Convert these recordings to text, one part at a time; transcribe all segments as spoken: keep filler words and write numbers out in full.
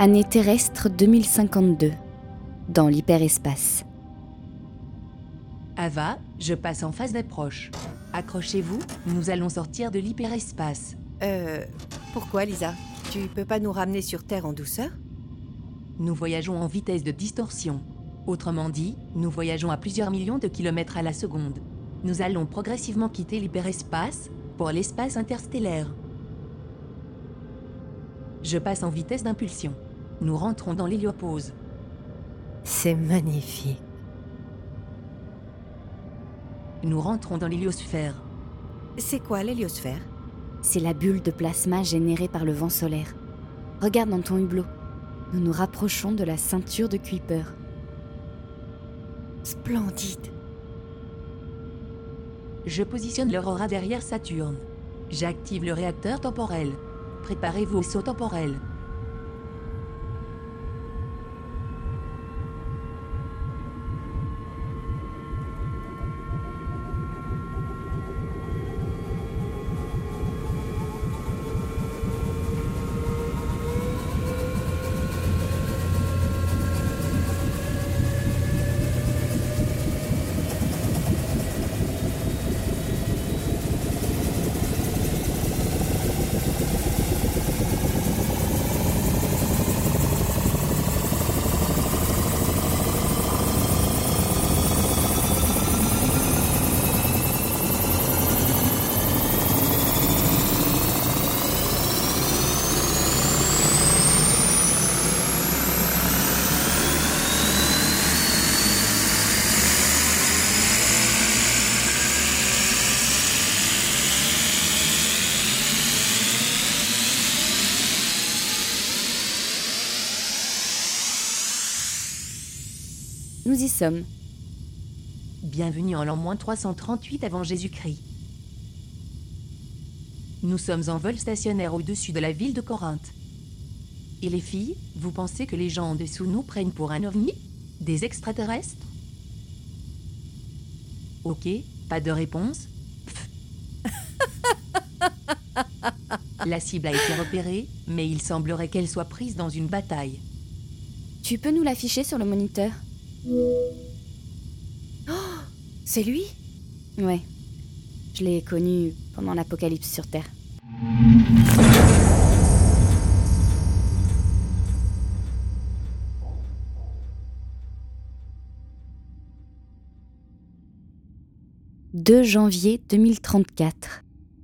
Année terrestre deux mille cinquante-deux, dans l'hyperespace. Ava, je passe en phase d'approche. Accrochez-vous, nous allons sortir de l'hyperespace. Euh... Pourquoi, Lisa? Tu peux pas nous ramener sur Terre en douceur? Nous voyageons en vitesse de distorsion. Autrement dit, nous voyageons à plusieurs millions de kilomètres à la seconde. Nous allons progressivement quitter l'hyperespace pour l'espace interstellaire. Je passe en vitesse d'impulsion. Nous rentrons dans l'héliopause. C'est magnifique. Nous rentrons dans l'héliosphère. C'est quoi l'héliosphère? C'est la bulle de plasma générée par le vent solaire. Regarde dans ton hublot. Nous nous rapprochons de la ceinture de Kuiper. Splendide. Je positionne l'Aurora derrière Saturne. J'active le réacteur temporel. Préparez-vous au saut temporel. Nous y sommes. Bienvenue en l'an moins trois cent trente-huit avant Jésus-Christ. Nous sommes en vol stationnaire au-dessus de la ville de Corinthe. Et les filles, vous pensez que les gens en dessous nous prennent pour un ovni? Des extraterrestres? Ok, pas de réponse. La cible a été repérée, mais il semblerait qu'elle soit prise dans une bataille. Tu peux nous l'afficher sur le moniteur? Oh, c'est lui? Ouais. Je l'ai connu pendant l'apocalypse sur Terre. deux janvier deux mille trente-quatre.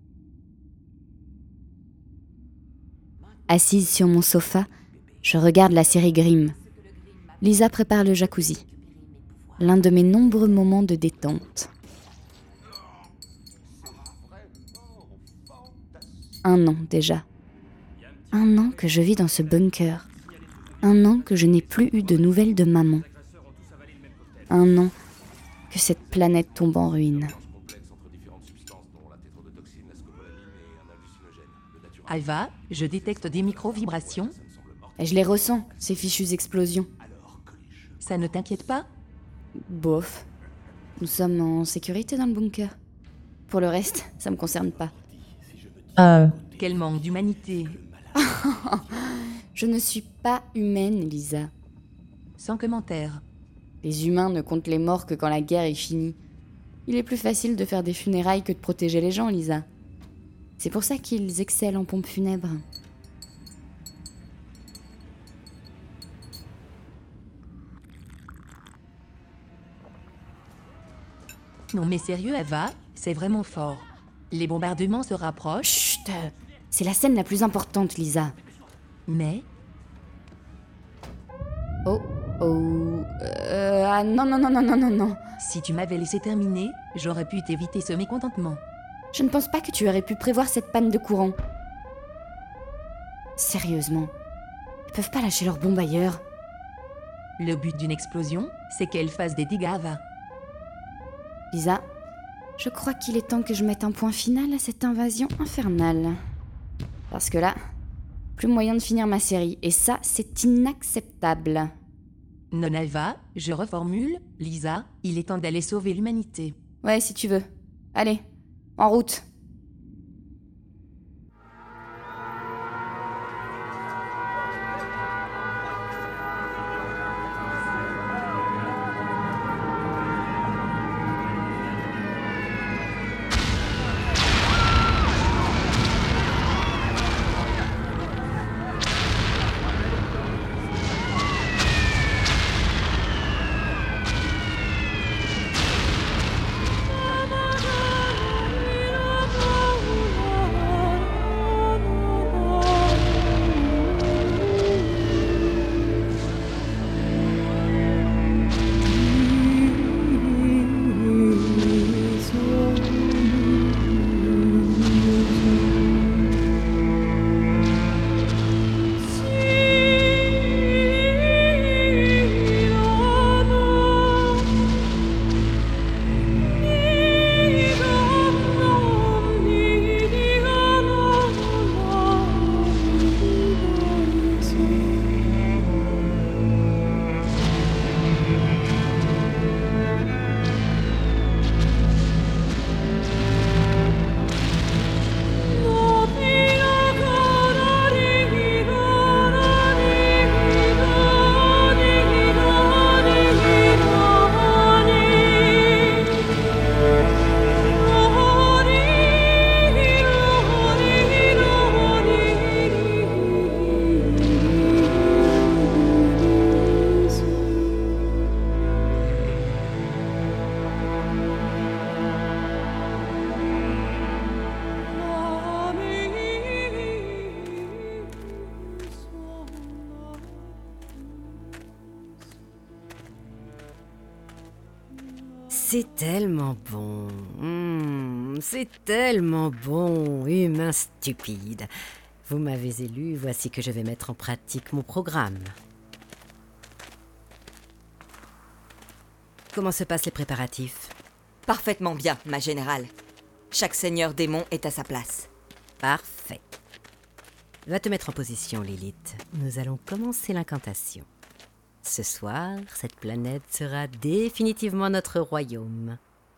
Assise sur mon sofa, je regarde la série Grimm. Lisa prépare le jacuzzi. L'un de mes nombreux moments de détente. Un an déjà. Un an que je vis dans ce bunker. Un an que je n'ai plus eu de nouvelles de maman. Un an que cette planète tombe en ruine. Ava, je détecte des micro-vibrations. Et je les ressens, ces fichues explosions. Ça ne t'inquiète pas? Bof. Nous sommes en sécurité dans le bunker. Pour le reste, ça me concerne pas. Euh... Quel manque d'humanité. Je ne suis pas humaine, Lisa. Sans commentaire. Les humains ne comptent les morts que quand la guerre est finie. Il est plus facile de faire des funérailles que de protéger les gens, Lisa. C'est pour ça qu'ils excellent en pompes funèbres. Non mais sérieux, Ava, c'est vraiment fort. Les bombardements se rapprochent. Chut, c'est la scène la plus importante, Lisa. Mais... Oh, oh... Euh, ah non, non, non, non, non, non, non. Si tu m'avais laissé terminer, j'aurais pu t'éviter ce mécontentement. Je ne pense pas que tu aurais pu prévoir cette panne de courant. Sérieusement, ils peuvent pas lâcher leur bombe ailleurs. Le but d'une explosion, c'est qu'elle fasse des dégâts, Ava. Lisa, je crois qu'il est temps que je mette un point final à cette invasion infernale. Parce que là, plus moyen de finir ma série, et ça, c'est inacceptable. Non, Ava, je reformule, Lisa, il est temps d'aller sauver l'humanité. Ouais, si tu veux. Allez, en route. C'est tellement bon. Mmh, c'est tellement bon, humain stupide. Vous m'avez élu, voici que je vais mettre en pratique mon programme. Comment se passent les préparatifs? Parfaitement bien, ma générale. Chaque seigneur démon est à sa place. Parfait. Va te mettre en position, Lilith. Nous allons commencer l'incantation. Ce soir, cette planète sera définitivement notre royaume.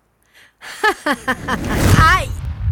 Aïe!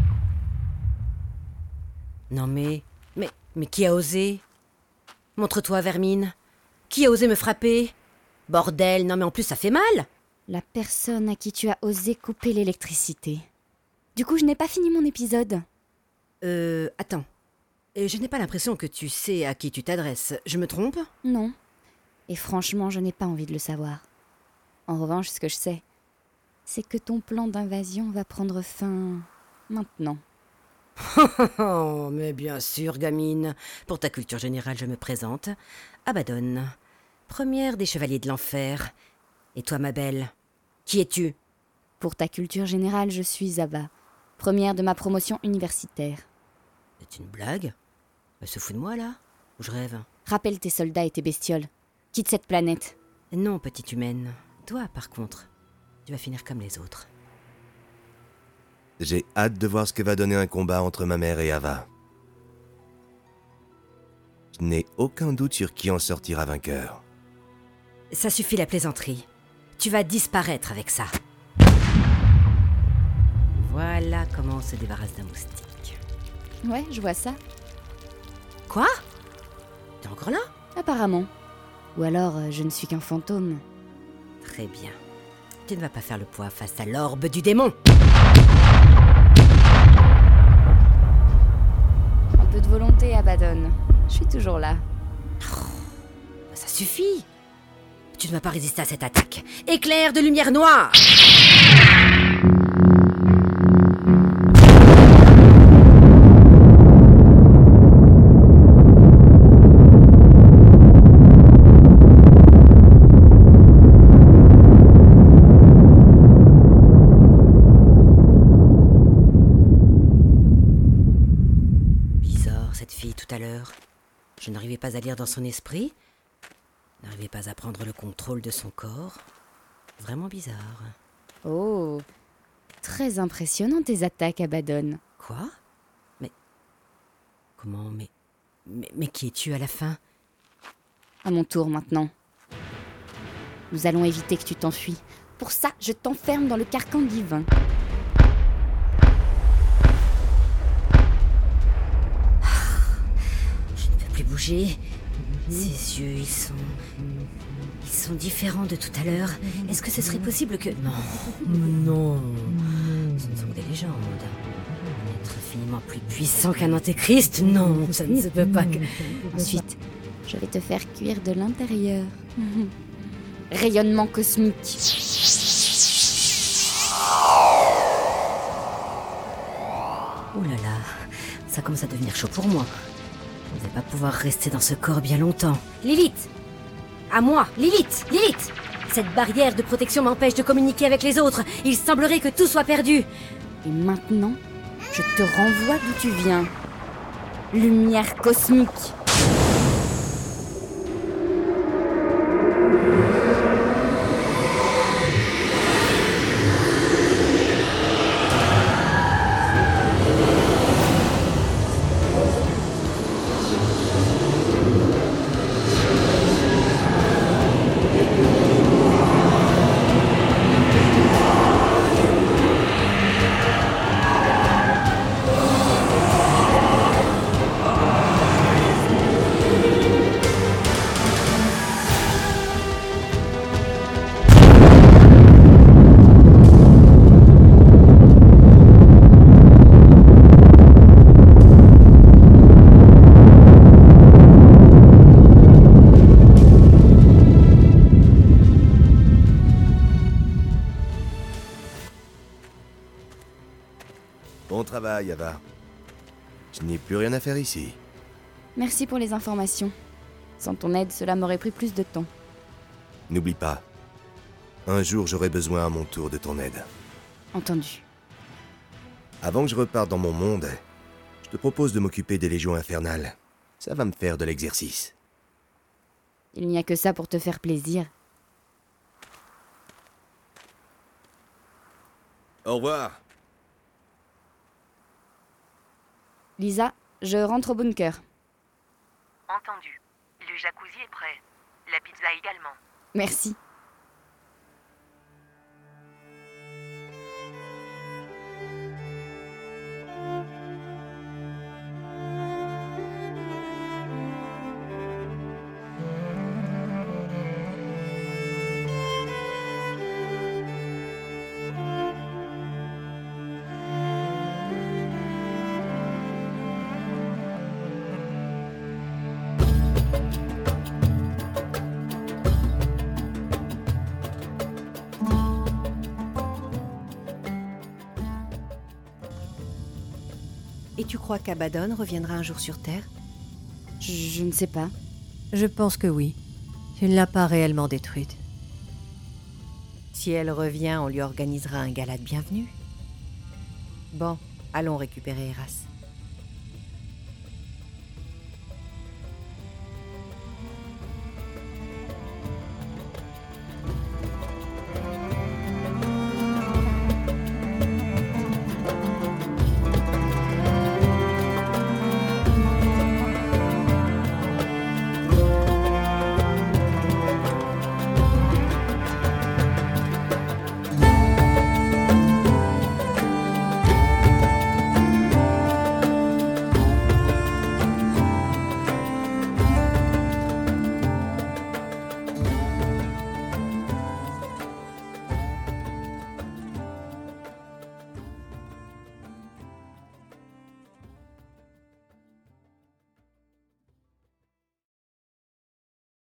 Non mais, mais, mais qui a osé? Montre-toi, Vermine. Qui a osé me frapper? Bordel, non mais en plus ça fait mal. La personne à qui tu as osé couper l'électricité. Du coup, je n'ai pas fini mon épisode. Euh, attends. Et je n'ai pas l'impression que tu sais à qui tu t'adresses. Je me trompe? Non. Et franchement, je n'ai pas envie de le savoir. En revanche, ce que je sais, c'est que ton plan d'invasion va prendre fin maintenant. Oh, mais bien sûr, gamine. Pour ta culture générale, je me présente. Abaddon, première des chevaliers de l'enfer. Et toi, ma belle, qui es-tu? Pour ta culture générale, je suis Ava, première de ma promotion universitaire. C'est une blague? Elle se fout de moi, là? Ou je rêve? Rappelle tes soldats et tes bestioles. Quitte cette planète. Non, petite humaine. Toi, par contre, tu vas finir comme les autres. J'ai hâte de voir ce que va donner un combat entre ma mère et Ava. Je n'ai aucun doute sur qui en sortira vainqueur. Ça suffit la plaisanterie. Tu vas disparaître avec ça. Voilà comment on se débarrasse d'un moustique. Ouais, je vois ça. Quoi? T'es encore là? Apparemment. Ou alors, euh, je ne suis qu'un fantôme. Très bien. Tu ne vas pas faire le poids face à l'orbe du démon. Un peu de volonté, Abaddon. Je suis toujours là. Oh, ça suffit. Tu ne vas pas résister à cette attaque. Éclair de lumière noire! Bizarre, cette fille, tout à l'heure. Je n'arrivais pas à lire dans son esprit. N'arrivais pas à prendre le contrôle de son corps. Vraiment bizarre. Oh, très impressionnant tes attaques, Abaddon. Quoi? Mais... Comment? Mais... Mais, mais qui es-tu à la fin? À mon tour maintenant. Nous allons éviter que tu t'enfuis. Pour ça, je t'enferme dans le carcan divin. Je ne peux plus bouger. Ses yeux, ils sont... Ils sont différents de tout à l'heure. Est-ce que ce serait possible que... Non, non. Ce ne sont que des légendes. Un être infiniment plus puissant qu'un antéchrist? Non, ça ne se peut pas que... Ensuite, je vais te faire cuire de l'intérieur. Rayonnement cosmique. Oh là là, ça commence à devenir chaud pour moi. Je ne vais pas pouvoir rester dans ce corps bien longtemps. Lilith! À moi! Lilith! Lilith! Cette barrière de protection m'empêche de communiquer avec les autres. Il semblerait que tout soit perdu. Et maintenant, je te renvoie d'où tu viens. Lumière cosmique. Bon travail, Ava. Je n'ai plus rien à faire ici. Merci pour les informations. Sans ton aide, cela m'aurait pris plus de temps. N'oublie pas, Un jour, j'aurai besoin à mon tour de ton aide. Entendu. Avant que je reparte dans mon monde, je te propose de m'occuper des légions infernales. Ça va me faire de l'exercice. Il n'y a que ça pour te faire plaisir. Au revoir. Lisa, je rentre au bunker. Entendu. Le jacuzzi est prêt. La pizza également. Merci. Et tu crois qu'Abaddon reviendra un jour sur Terre? Je, je ne sais pas. Je pense que oui. Tu ne l'as pas réellement détruite. Si elle revient, on lui organisera un gala de bienvenue. Bon, allons récupérer Eras.